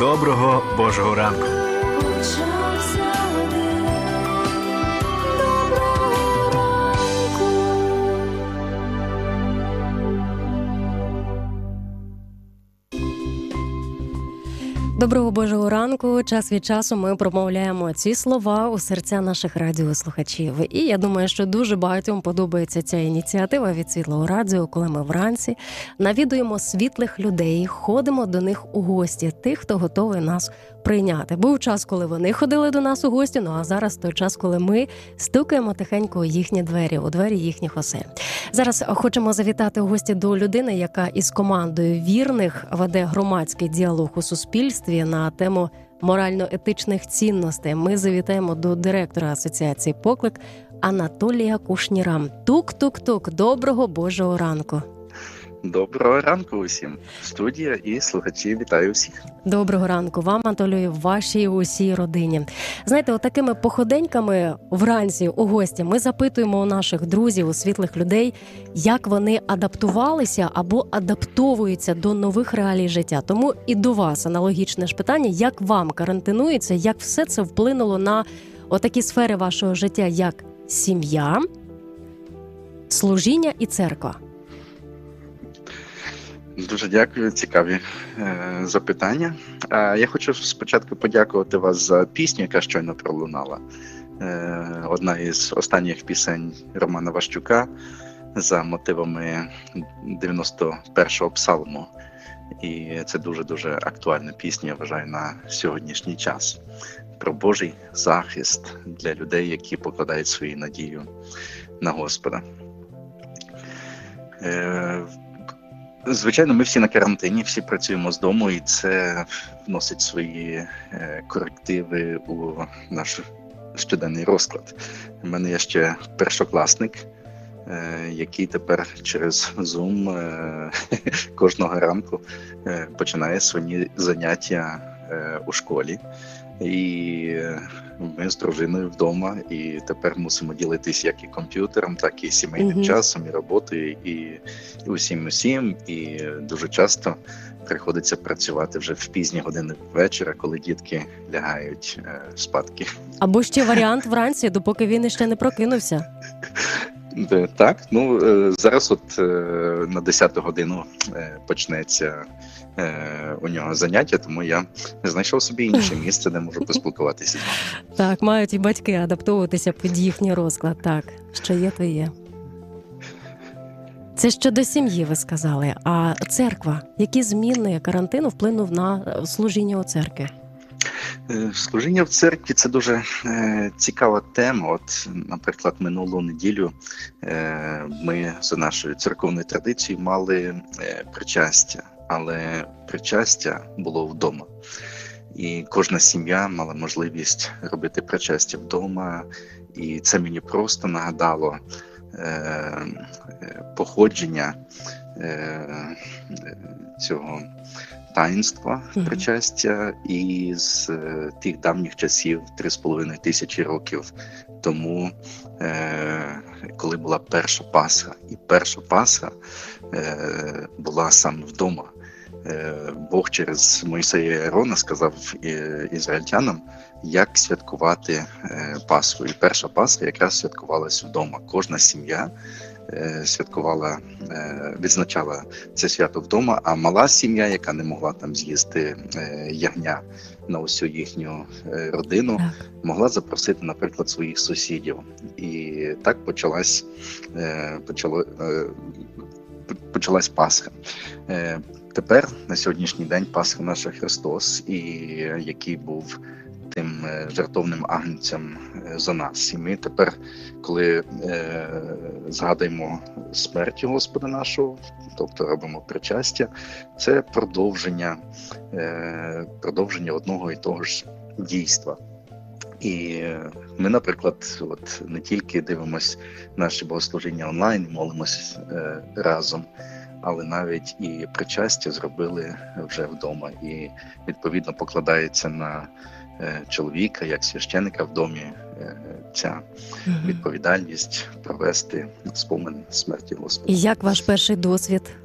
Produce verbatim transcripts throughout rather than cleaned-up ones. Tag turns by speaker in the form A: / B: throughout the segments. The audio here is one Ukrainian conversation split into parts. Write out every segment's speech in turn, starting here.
A: Доброго Божого ранку!
B: Доброго Божого ранку. Час від часу ми промовляємо ці слова у серця наших радіослухачів. І я думаю, що дуже багатьом подобається ця ініціатива від Світлого радіо, коли ми вранці навідуємо світлих людей, ходимо до них у гості, тих, хто готовий нас прийняти. Був час, коли вони ходили до нас у гості, ну а зараз той час, коли ми стукаємо тихенько у їхні двері, у двері їхніх осель. Зараз хочемо завітати у гості до людини, яка із командою вірних веде громадський діалог у суспільстві на тему морально-етичних цінностей. Ми завітаємо до директора асоціації «Поклик» Анатолія Кушніра. Тук-тук-тук. Доброго Божого ранку.
C: Доброго ранку усім. Студія і слухачі, вітаю всіх.
B: Доброго ранку вам, Анатолію, вашій усій родині. Знаєте, отакими походеньками вранці у гості ми запитуємо у наших друзів, у світлих людей, як вони адаптувалися або адаптовуються до нових реалій життя. Тому і до вас аналогічне ж питання, як вам карантинується, як все це вплинуло на отакі сфери вашого життя, як сім'я, служіння і церква.
C: Дуже дякую, цікаві е, запитання. Е, я хочу спочатку подякувати вас за пісню, яка щойно пролунала. Е, одна із останніх пісень Романа Ващука за мотивами дев'яносто першого псалму. І це дуже-дуже актуальна пісня, я вважаю, на сьогоднішній час. Про Божий захист для людей, які покладають свою надію на Господа. Е, Звичайно, ми всі на карантині, всі працюємо з дому, і це вносить свої корективи у наш щоденний розклад. У мене є ще першокласник, який тепер через Zoom кожного ранку починає свої заняття у школі. І ми з дружиною вдома, і тепер мусимо ділитись як і комп'ютером, так і сімейним mm-hmm. часом, і роботою, і, і усім усім. І дуже часто приходиться працювати вже в пізні години вечора, коли дітки лягають е, спадки.
B: Або ще варіант вранці, допоки він іще не прокинувся.
C: Так, ну зараз от на десяту годину почнеться у нього заняття, тому я знайшов собі інше місце, де можу поспілкуватися з вами.
B: Так, мають і батьки адаптовуватися під їхній розклад, так, що є, то є. Це щодо сім'ї, ви сказали, а церква, які зміни карантину вплинув на служіння у церкві?
C: Служіння в церкві – це дуже е, цікава тема. От, наприклад, минулу неділю е, ми за нашою церковною традицією мали е, причастя, але причастя було вдома. І кожна сім'я мала можливість робити причастя вдома, і це мені просто нагадало е, походження е, цього таїнства причастя із е, тих давніх часів, три з половиною тисячі років тому, е, коли була перша Пасха. І перша Пасха е, була саме вдома. Е, Бог через Мойсея і Аарона сказав е, ізраїльтянам, як святкувати е, Пасху. І перша Пасха якраз святкувалась вдома. Кожна сім'я святкувала, відзначала це свято вдома, а мала сім'я, яка не могла там з'їсти ягня на усю їхню родину, могла запросити, наприклад, своїх сусідів. І так почалась, почало, почалась Пасха. Тепер, на сьогоднішній день, Пасха наша Христос, і який був тим жертовним агнцем за нас. І ми тепер, коли е, згадуємо смерть Господа нашого, тобто робимо причастя, це продовження, е, продовження одного і того ж дійства. І ми, наприклад, от не тільки дивимося наші богослужіння онлайн, молимось е, разом, але навіть і причастя зробили вже вдома. І, відповідно, покладається на чоловіка, як священика в домі, ця відповідальність провести спомин смерті Господа.
B: І як ваш перший досвід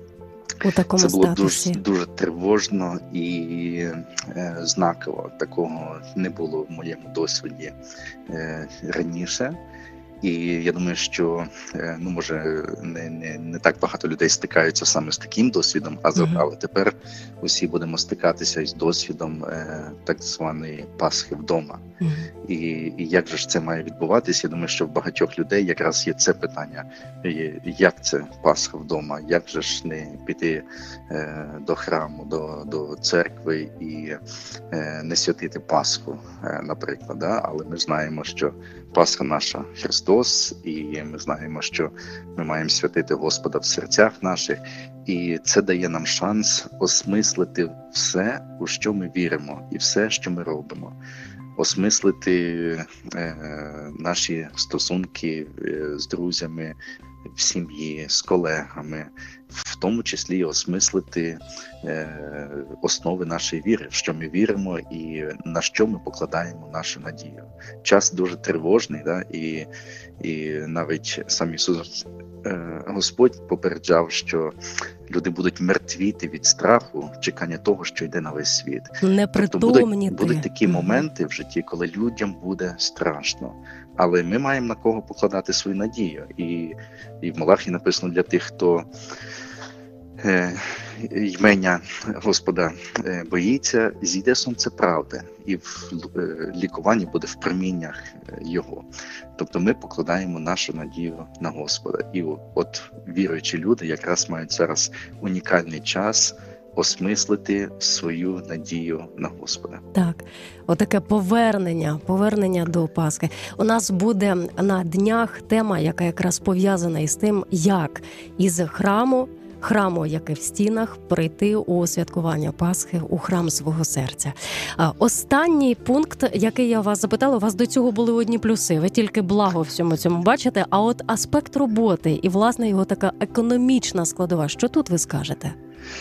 B: у такому
C: Це було
B: статусі.
C: дуже, дуже тривожно і е, знаково. Такого не було в моєму досвіді е, раніше. І я думаю, що ну може не, не, не так багато людей стикаються саме з таким досвідом, а uh-huh. але тепер усі будемо стикатися із досвідом е, так званої Пасхи вдома. Uh-huh. І, і як же ж це має відбуватися? Я думаю, що в багатьох людей якраз є це питання: як це Пасха вдома? Як же ж не піти е, до храму, до, до церкви і е, не святити Пасху, е, наприклад. Да? Але ми знаємо, що Пасха наша Христос, і ми знаємо, що ми маємо святити Господа в серцях наших, і це дає нам шанс осмислити все, у що ми віримо, і все, що ми робимо. Осмислити е, наші стосунки е, з друзями, в сім'ї, з колегами, в тому числі осмислити е, основи нашої віри, в що ми віримо і на що ми покладаємо нашу надію. Час дуже тривожний, да? і, і навіть сам Ісус е, Господь попереджав, що люди будуть мертвіти від страху, чекання того, що йде на весь світ.
B: Тобто
C: будуть, будуть такі моменти в житті, коли людям буде страшно. Але ми маємо на кого покладати свою надію. І, і в Малахії написано для тих, хто е, ймення Господа е, боїться, зійде сонце правди, і в е, лікуванні буде в проміннях Його. Тобто ми покладаємо нашу надію на Господа. І от віруючі люди якраз мають зараз унікальний час осмислити свою надію на Господа.
B: Так, отаке повернення, повернення до Пасхи. У нас буде на днях тема, яка якраз пов'язана із тим, як із храму, храму, який в стінах, прийти у святкування Пасхи, у храм свого серця. Останній пункт, який я вас запитала, у вас до цього були одні плюси, ви тільки благо всьому цьому бачите, а от аспект роботи і, власне, його така економічна складова, що тут ви скажете?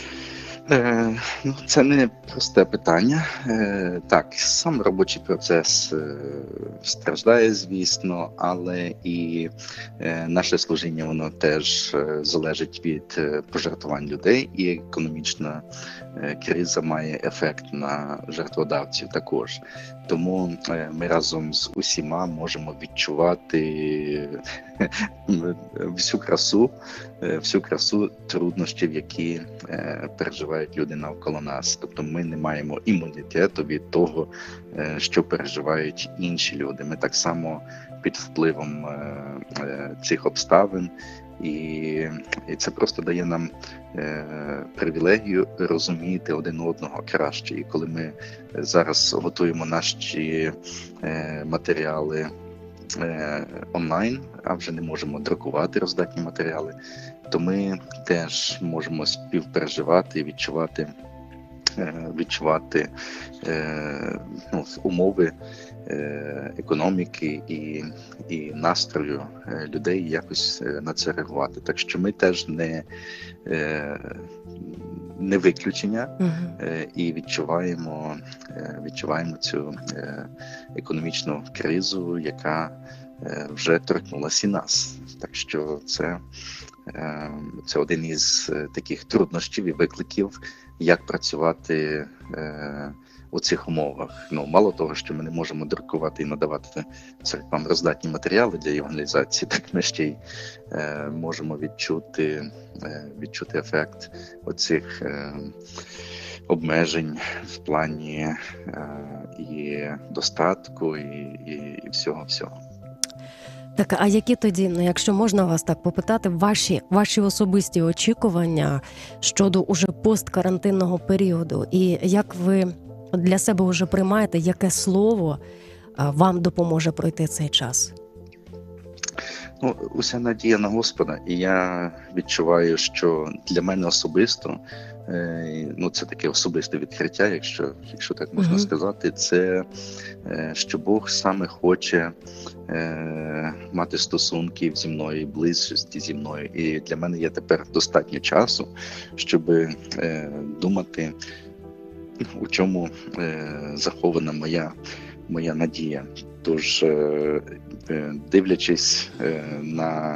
C: Е, ну, це не просте питання. Е, так, сам робочий процес е, страждає, звісно, але і е, наше служіння, воно теж е, залежить від е, пожертвувань людей, і економічна е, криза має ефект на жертводавців також. Тому е, ми разом з усіма можемо відчувати всю красу, всю красу труднощів, які е, переживають люди навколо нас. Тобто ми не маємо імунітету від того, е, що переживають інші люди. Ми так само під впливом е, е, цих обставин, і, і це просто дає нам е, привілегію розуміти один одного краще. І коли ми зараз готуємо наші е, матеріали онлайн, а вже не можемо друкувати роздатні матеріали, то ми теж можемо співпереживати і відчувати, відчувати ну, умови економіки і, і настрою людей, якось на це реагувати. Так що ми теж не, не виключення, uh-huh. і відчуваємо, відчуваємо цю економічну кризу, яка вже торкнулася і нас. Так що це, це один із таких труднощів і викликів, як працювати у цих умовах. Ну, мало того, що ми не можемо друкувати і надавати церквам роздатні матеріали для евангелізації, так ми ще й е, можемо відчути, е, відчути ефект оцих е, обмежень в плані е, і достатку, і, і, і всього-всього.
B: Так, а які тоді, ну, якщо можна вас так попитати, ваші, ваші особисті очікування щодо уже посткарантинного періоду? І як ви для себе вже приймаєте, яке слово вам допоможе пройти цей час?
C: Ну, уся надія на Господа. І я відчуваю, що для мене особисто, ну, це таке особисте відкриття, якщо, якщо так можна uh-huh. сказати, це, що Бог саме хоче е, мати стосунки зі мною, близькості зі мною. І для мене є тепер достатньо часу, щоб е, думати, у чому е, захована моя, моя надія. Тож, е, дивлячись е, на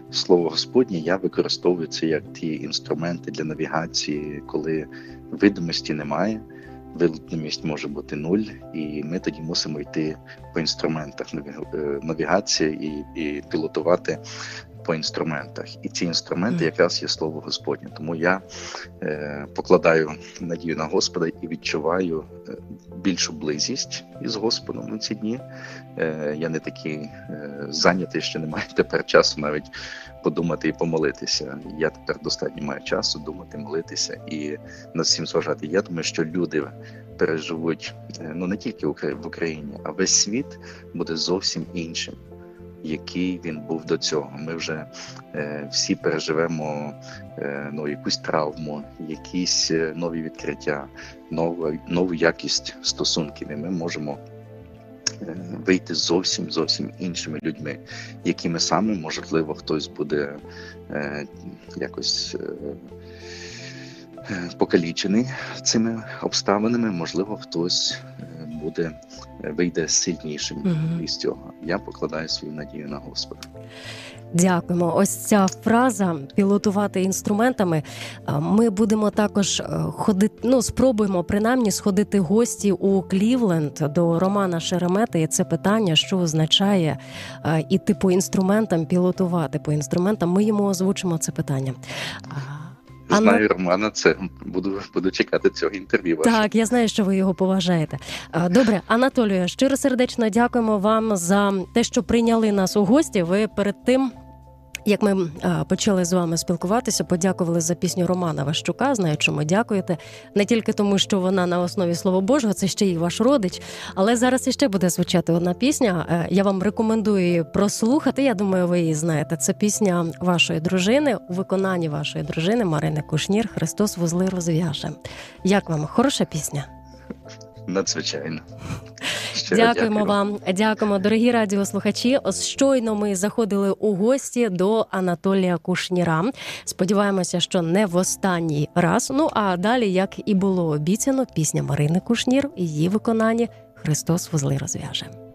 C: слово Господнє я використовую це як ті інструменти для навігації, коли видимості немає, видимість може бути нуль, і ми тоді мусимо йти по інструментах навігації і, і пілотувати по інструментах. І ці інструменти якраз є слово Господнє. Тому я е, покладаю надію на Господа і відчуваю е, більшу близість із Господом на ці дні. Е, я не такий е, зайнятий, що не маю тепер часу навіть подумати і помолитися. Я тепер достатньо маю часу думати, молитися і над всім зважати. Я думаю, що люди переживуть, е, ну не тільки в Україні, а весь світ буде зовсім іншим, який він був до цього. Ми вже е, всі переживемо е, ну, якусь травму, якісь нові відкриття, нову, нову якість стосунків. І ми можемо е, вийти зовсім, зовсім іншими людьми, якими саме, можливо, хтось буде е, якось е, покалічений цими обставинами, можливо, хтось буде, вийде сильнішим mm-hmm. із цього. Я покладаю свою надію на Господа.
B: Дякуємо. Ось ця фраза «пілотувати інструментами». Ми будемо також ходити, ну, спробуємо принаймні сходити гості у Клівленд до Романа Шеремета. І це питання, що означає іти по інструментам, пілотувати по інструментам. Ми йому озвучимо це питання.
C: Знаю Анна... Романа, це буду, буду чекати цього інтерв'ю.
B: Так, я знаю, що ви його поважаєте. Добре, Анатолію, щиро-сердечно дякуємо вам за те, що прийняли нас у гості. Ви перед тим, як ми почали з вами спілкуватися, подякували за пісню Романа Ващука. Знаю, чому дякуєте. Не тільки тому, що вона на основі Слова Божого, це ще й ваш родич. Але зараз іще буде звучати одна пісня. Я вам рекомендую її прослухати. Я думаю, ви її знаєте. Це пісня вашої дружини, у виконанні вашої дружини Марини Кушнір «Христос вузли розв'яже». Як вам? Хороша пісня?
C: Надзвичайно.
B: Дякуємо дякую. вам. Дякуємо, дорогі радіослухачі. Ось щойно ми заходили у гості до Анатолія Кушніра. Сподіваємося, що не в останній раз. Ну, а далі, як і було обіцяно, пісня Марини Кушнір, її виконанні «Христос вузли розв'яже».